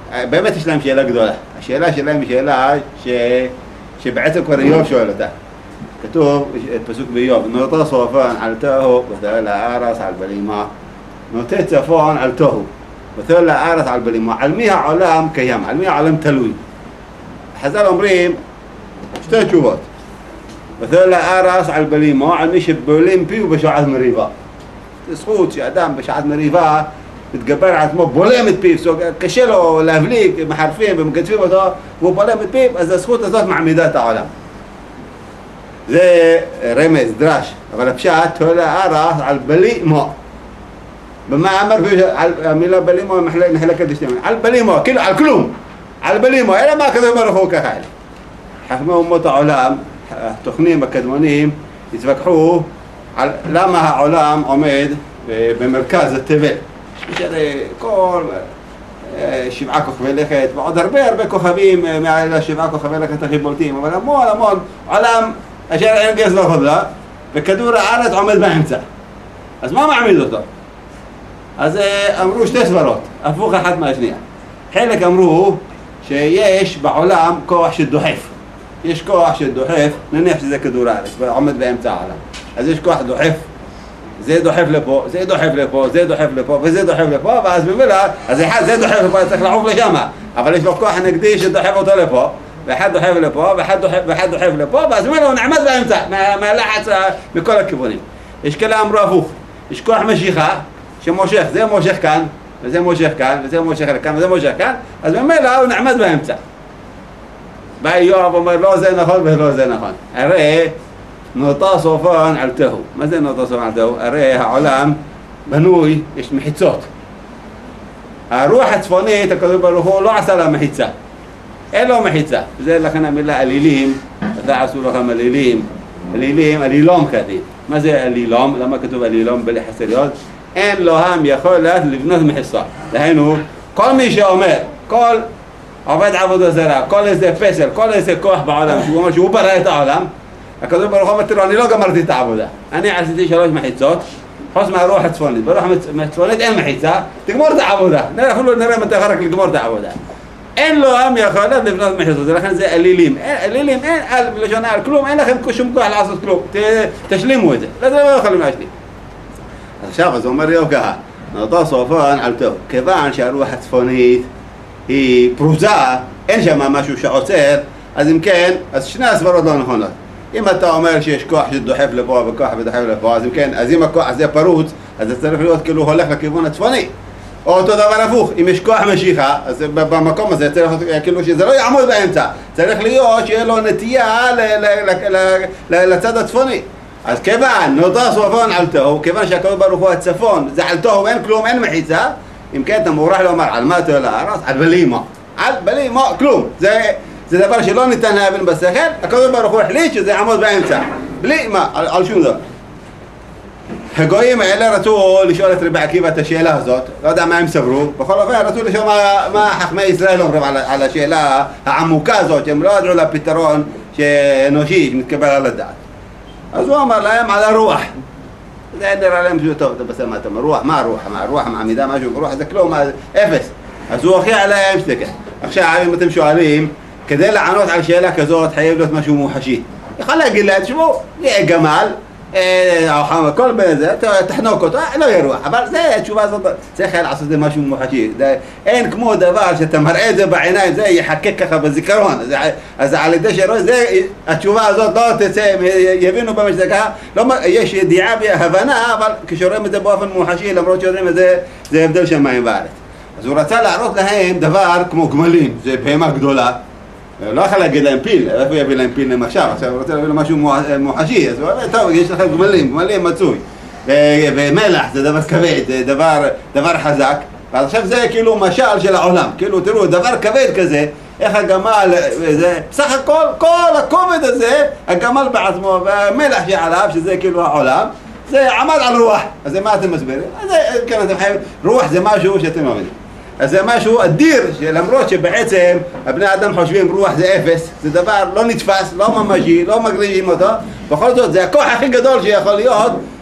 באמת יש להם שאלה גדולה. השאלה שלהם היא שאלה שבעצם כבר איוב שואל אותה. כתוב פסוק באיוב, נוטה סופן על תוהו ותל הארץ על בלימה, נוטה צפון על תוהו ותל הארץ על בלימה. על מי העולם קיים? על מי העולם תלוי? חז"ל אומרים שתי תשובות. ותל הארץ על בלימה, על מי שבולים פיו בשעת מריבה. זה זכות שאדם בשעת מריבה מתגבר על עצמו, בולם את פיו, קשה לו להבליג, מחרפים ומקצפים אותו, והוא בולם את פיו, אז הזכות הזאת מעמידה את העולם. זה רמז, דרש, אבל הפשט, תולה הארץ על בלימו. במה אמר המילה בלימו נחלקת לשתי מילים? על בלימו, כאילו על כלום, על בלימו, אלא מה כזה ברוך הוא ככה. חכמי אומות העולם, התוכנים הקדמונים, התווכחו על למה העולם עומד במרכז התבל. יש כל 7 כוכבי לכת, ועוד הרבה כוכבים מעל 7 כוכבי לכת הכי בולטים, אבל המון עולם אשר אין גז לא חודלה, וכדור הארץ עומד באמצע. אז מה מעמיד אותו? אז אמרו שתי סברות, הפוך אחת מהשנייה. חלק אמרו שיש בעולם כוח שדוחף. יש כוח שדוחף, נניח שזה כדור הארץ, ועומד באמצע העולם. אז יש כוח דוחף. זה דוחף לפה, זה דוחף לפה, זה דוחף לפה, וזה דוחף לפה, ואז במילא, אז אחד זה דוחף לפה, צריך לעוף לשם, אבל יש לו כוח נגדי שדוחף אותו לפה, ואחד דוחף לפה, ואחד דוחף לפה, ואז במילא הוא נעמד באמצע, מהלחץ מכל הכיוונים. יש כאלה אמרו הפוך, יש כוח משיכה שמושך, זה מושך כאן, וזה מושך כאן, וזה מושך לכאן, וזה מושך כאן, אז במילא הוא נעמד באמצע. בא איוב אומר, לא זה נכון ולא זה נכון. הרי נוטה סופן על תוהו. מה זה נוטה סופן על תוהו? הרי העולם בנוי, יש מחיצות. הרוח הצפונית, הקדוש ברוך הוא לא עשה לה מחיצה. אין לו מחיצה. זה לכן המילה אלילים, אתה עשו לכם אלילים. אלילים, אלילום כדין. מה זה אלילום? למה כתוב אלילום בלי חסריות? אין להם יכולת לבנות מחיצה. דהיינו, כל מי שאומר, כל עובד עבודה זרה, כל איזה פסל, כל איזה כוח בעולם, שהוא אומר שהוא ברא את העולם, הקדוש ברוך הוא אומר, תראו, אני לא גמרתי את העבודה. אני עשיתי 3 מחיצות, חוץ מהרוח הצפונית. ברוח הצפונית אין מחיצה, תגמור את העבודה. אפילו נראה מתי רק לגמור את העבודה. אין לו עם יכולת לבנות מחיצות, לכן זה אלילים. אלילים, אין, בלשונה על כלום, אין לכם שום כוח לעשות כלום. תשלימו את זה. לא יכולים להשלים. עכשיו, אז הוא אומר לי, ככה, נוטה סופן על תוהו. כיוון שהרוח הצפונית היא פרוזה, אין שם משהו שעוצר, אז אם כן, אז שני הסברות לא נכונות. אם אתה אומר שיש כוח שדוחף לפה וכוח ודוחף לפה, אז אם כן, אז אם הכוח הזה פרוץ, אז זה צריך להיות כאילו הולך לכיוון הצפוני. או אותו דבר הפוך, אם יש כוח משיכה, אז במקום הזה צריך להיות כאילו שזה לא יעמוד באמצע, צריך להיות שיהיה לו נטייה לצד הצפוני. אז כיוון נוטה סופן על תוהו, כיוון שהקדוש ברוך הוא הצפון, זה על תוהו, אין כלום, אין מחיצה, אם כן אתה מוכרח לומר על מה תוהו לארץ, על בלימה. על בלימה, כלום. זה דבר שלא ניתן להבין בשכל, הקדוש ברוך הוא החליט שזה יעמוד באמצע. בלי מה, על שום דבר. הגויים האלה רצו לשאול את רבי עקיבא את השאלה הזאת, לא יודע מה הם סברו, בכל אופן רצו לשאול מה חכמי ישראל אומרים על השאלה העמוקה הזאת, שהם לא ידעו לפתרון אנושי שמתקבל על הדעת. אז הוא אמר להם על הרוח. זה נראה להם שהוא טוב, אתה בסדר מה אתה אומר, רוח, מה הרוח? הרוח מעמידה משהו, רוח זה כלום, אפס. אז הוא הוכיח עליהם שתקה. עכשיו אם אתם שואלים, כדי לענות על שאלה כזאת חייב להיות משהו מוחשי. יכול להגיד להם, תשמעו, יהיה גמל, כל בן זה, תחנוק אותו, לא יהיה רוח. אבל זה, התשובה הזאת, צריך לעשות את זה משהו מוחשי. אין כמו דבר שאתה מראה את זה בעיניים, זה יחקק ככה בזיכרון. אז על ידי שרואה, התשובה הזאת לא תצא, יבינו במה שזה ככה, יש ידיעה והבנה, אבל כשרואים את זה באופן מוחשי, למרות שרואים את זה, זה הבדל שמיים בארץ. אז הוא רצה להראות להם דבר כמו גמלים, זה בהמה גדולה. לא יכול להגיד להם פיל, איפה יביא להם פיל למשל? עכשיו הוא רוצה להביא להם משהו מוחשי, אז הוא אומר, טוב, יש לכם גמלים מצוי. ומלח זה דבר כבד, זה דבר חזק. ועכשיו זה כאילו משל של העולם, כאילו תראו, דבר כבד כזה, איך הגמל, בסך הכל, כל הכובד הזה, הגמל בעצמו, והמלח שעליו, שזה כאילו העולם, זה עמד על רוח. אז מה אתם מסבירים? אז כן, אתם חייבים, רוח זה משהו שאתם מבינים. אז זה משהו אדיר, שלמרות שבעצם הבני אדם חושבים רוח זה אפס, זה דבר לא נתפס, לא ממשי, לא מגרישים אותו, בכל זאת זה הכוח הכי גדול שיכול להיות